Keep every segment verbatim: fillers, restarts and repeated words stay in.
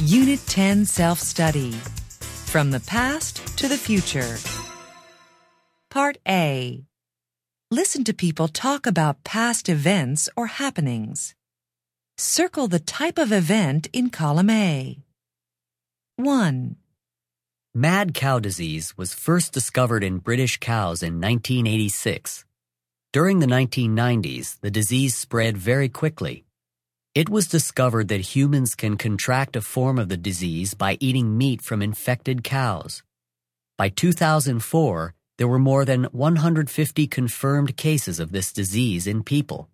Unit ten Self-Study. From the Past to the Future. Part A. Listen to people talk about past events or happenings. Circle the type of event in column A. one. Mad cow disease was first discovered in British cows in nineteen eighty-six. During the nineteen nineties, the disease spread very quickly. It was discovered that humans can contract a form of the disease by eating meat from infected cows. By two thousand four, there were more than one hundred fifty confirmed cases of this disease in people.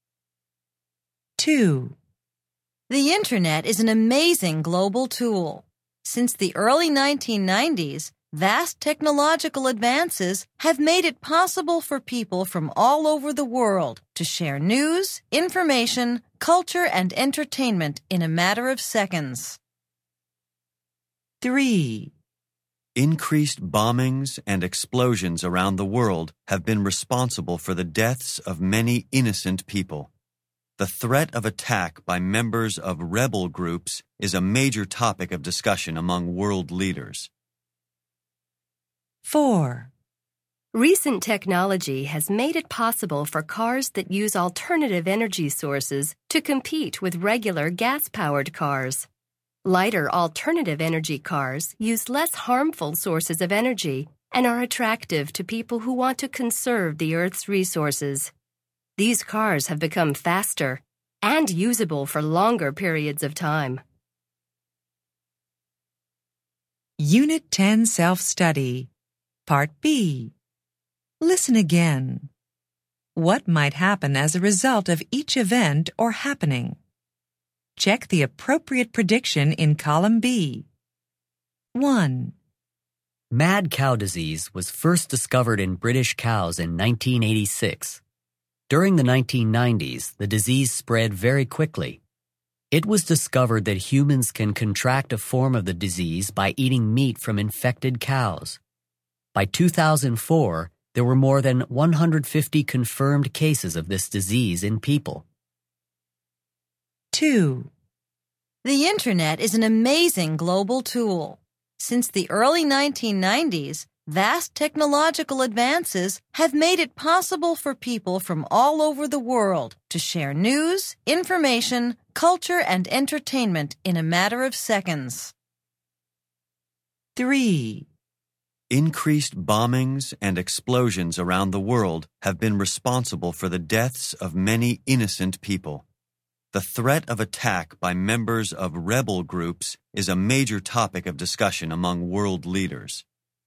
two. The Internet is an amazing global tool. Since the early nineteen nineties, vast technological advances have made it possible for people from all over the world to share news, information, culture, and entertainment in a matter of seconds. three. Increased bombings and explosions around the world have been responsible for the deaths of many innocent people. The threat of attack by members of rebel groups is a major topic of discussion among world leaders. four. Recent technology has made it possible for cars that use alternative energy sources to compete with regular gas-powered cars. Lighter alternative energy cars use less harmful sources of energy and are attractive to people who want to conserve the Earth's resources. These cars have become faster and usable for longer periods of time. Unit ten Self-Study. Part B. Listen again. What might happen as a result of each event or happening? Check the appropriate prediction in column B. one. Mad cow disease was first discovered in British cows in nineteen eighty-six. During the nineteen nineties, the disease spread very quickly. It was discovered that humans can contract a form of the disease by eating meat from infected cows. By two thousand four, there were more than one hundred fifty confirmed cases of this disease in people. two. The Internet is an amazing global tool. Since the early nineteen nineties, vast technological advances have made it possible for people from all over the world to share news, information, culture, and entertainment in a matter of seconds. three. Increased bombings and explosions around the world have been responsible for the deaths of many innocent people. The threat of attack by members of rebel groups is a major topic of discussion among world leaders.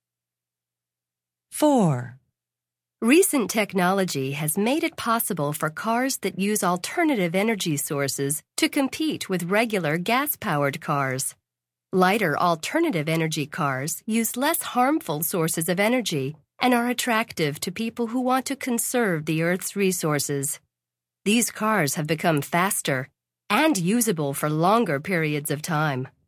four. Recent technology has made it possible for cars that use alternative energy sources to compete with regular gas-powered cars. Lighter alternative energy cars use less harmful sources of energy and are attractive to people who want to conserve the Earth's resources. These cars have become faster and usable for longer periods of time.